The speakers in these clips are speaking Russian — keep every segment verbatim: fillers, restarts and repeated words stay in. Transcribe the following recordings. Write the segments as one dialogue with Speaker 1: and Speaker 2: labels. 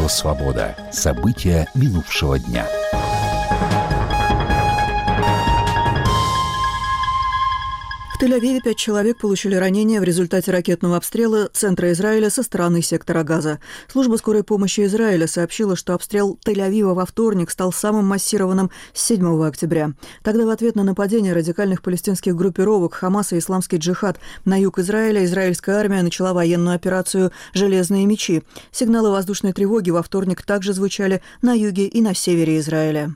Speaker 1: Радио «Свобода». События минувшего дня.
Speaker 2: В Тель-Авиве пять человек получили ранения в результате ракетного обстрела центра Израиля со стороны сектора Газа. Служба скорой помощи Израиля сообщила, что обстрел Тель-Авива во вторник стал самым массированным с седьмого октября. Тогда в ответ на нападение радикальных палестинских группировок Хамас и Исламский джихад на юг Израиля израильская армия начала военную операцию «Железные мечи». Сигналы воздушной тревоги во вторник также звучали на юге и на севере Израиля.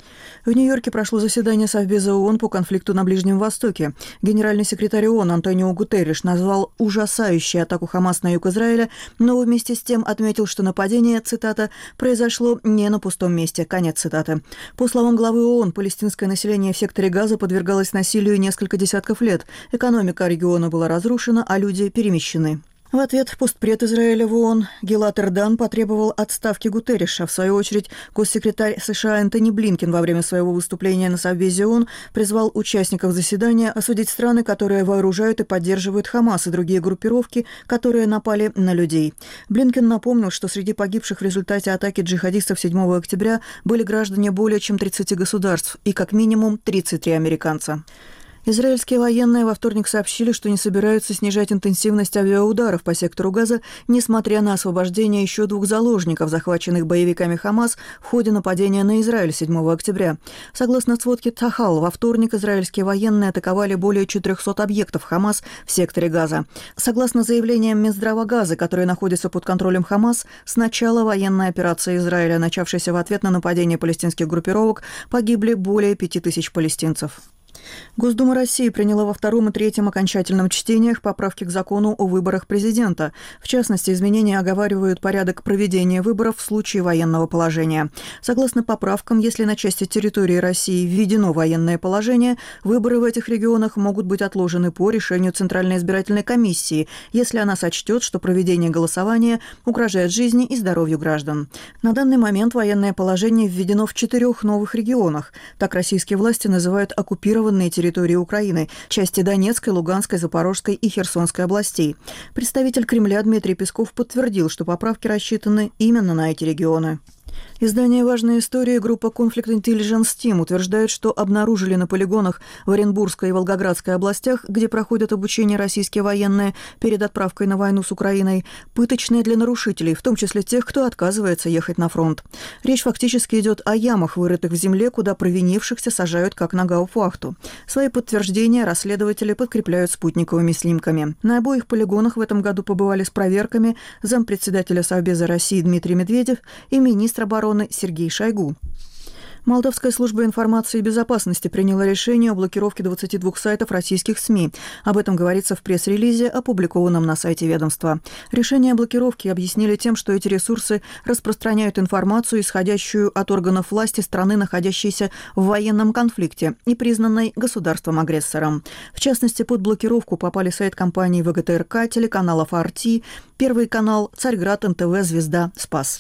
Speaker 2: В Нью-Йорке прошло заседание Совбеза ООН по конфликту на Ближнем Востоке. Генеральный секретарь ООН Антонио Гутерриш назвал ужасающей атаку Хамас на юг Израиля, но вместе с тем отметил, что нападение, цитата, «произошло не на пустом месте», конец цитаты. По словам главы ООН, палестинское население в секторе Газа подвергалось насилию несколько десятков лет. Экономика региона была разрушена, а люди перемещены. В ответ постпред Израиля в ООН Гилад Эрдан потребовал отставки Гутерриша. В свою очередь, госсекретарь США Энтони Блинкен во время своего выступления на Совбезе ООН призвал участников заседания осудить страны, которые вооружают и поддерживают Хамас и другие группировки, которые напали на людей. Блинкен напомнил, что среди погибших в результате атаки джихадистов седьмого октября были граждане более чем тридцати государств и как минимум тридцать три американца. Израильские военные во вторник сообщили, что не собираются снижать интенсивность авиаударов по сектору Газа, несмотря на освобождение еще двух заложников, захваченных боевиками Хамас в ходе нападения на Израиль седьмого октября. Согласно сводке Цахал, во вторник израильские военные атаковали более четырехсот объектов Хамас в секторе Газа. Согласно заявлениям Минздрава Газы, которые находятся под контролем Хамас, с начала военной операции Израиля, начавшейся в ответ на нападение палестинских группировок, погибли более пяти тысяч палестинцев. Госдума России приняла во втором и третьем окончательном чтениях поправки к закону о выборах президента. В частности, изменения оговаривают порядок проведения выборов в случае военного положения. Согласно поправкам, если на части территории России введено военное положение, выборы в этих регионах могут быть отложены по решению Центральной избирательной комиссии, если она сочтет, что проведение голосования угрожает жизни и здоровью граждан. На данный момент военное положение введено в четырех новых регионах. Так российские власти называют оккупированные территории Украины, части Донецкой, Луганской, Запорожской и Херсонской областей. Представитель Кремля Дмитрий Песков подтвердил, что поправки рассчитаны именно на эти регионы. Издание «Важная история» группа Conflict Intelligence Team утверждает, что обнаружили на полигонах в Оренбургской и Волгоградской областях, где проходят обучение российские военные перед отправкой на войну с Украиной, пыточные для нарушителей, в том числе тех, кто отказывается ехать на фронт. Речь фактически идет о ямах, вырытых в земле, куда провинившихся сажают как на гауптвахту. Свои подтверждения расследователи подкрепляют спутниковыми снимками. На обоих полигонах в этом году побывали с проверками зампредседателя Совбеза России Дмитрий Медведев и министр обороны Сергей Шойгу. Молдавская служба информации и безопасности приняла решение о блокировке двадцати двух сайтов российских СМИ. Об этом говорится в пресс-релизе, опубликованном на сайте ведомства. Решение о блокировке объяснили тем, что эти ресурсы распространяют информацию, исходящую от органов власти страны, находящейся в военном конфликте и признанной государством-агрессором. В частности, под блокировку попали сайт компании ВГТРК, телеканалов ар ти, Первый канал, Царьград, эн тэ вэ, Звезда, Спас.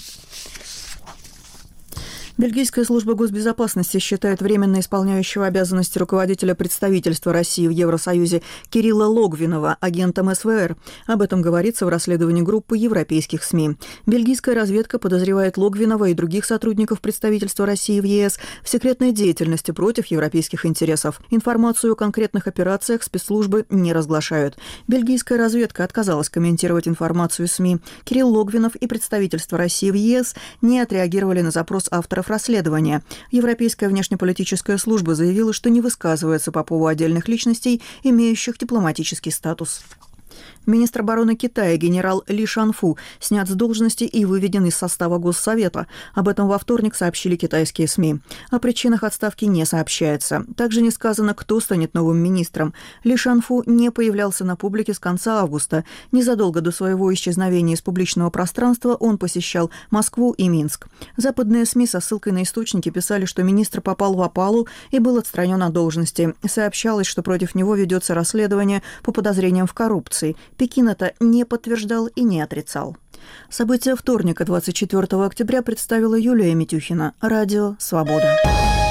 Speaker 2: Бельгийская служба госбезопасности считает временно исполняющего обязанности руководителя представительства России в Евросоюзе Кирилла Логвинова агентом эс вэ эр. Об этом говорится в расследовании группы европейских СМИ. Бельгийская разведка подозревает Логвинова и других сотрудников представительства России в е эс в секретной деятельности против европейских интересов. Информацию о конкретных операциях спецслужбы не разглашают. Бельгийская разведка отказалась комментировать информацию СМИ. Кирилл Логвинов и представительство России в е эс не отреагировали на запрос авторов расследования. Европейская внешнеполитическая служба заявила, что не высказывается по поводу отдельных личностей, имеющих дипломатический статус. Министр обороны Китая генерал Ли Шанфу снят с должности и выведен из состава Госсовета. Об этом во вторник сообщили китайские СМИ. О причинах отставки не сообщается. Также не сказано, кто станет новым министром. Ли Шанфу не появлялся на публике с конца августа. Незадолго до своего исчезновения из публичного пространства он посещал Москву и Минск. Западные СМИ со ссылкой на источники писали, что министр попал в опалу и был отстранен от должности. Сообщалось, что против него ведется расследование по подозрениям в коррупции. Пекин это не подтверждал и не отрицал. События вторника, двадцать четвёртого октября, представила Юлия Митюхина. Радио «Свобода».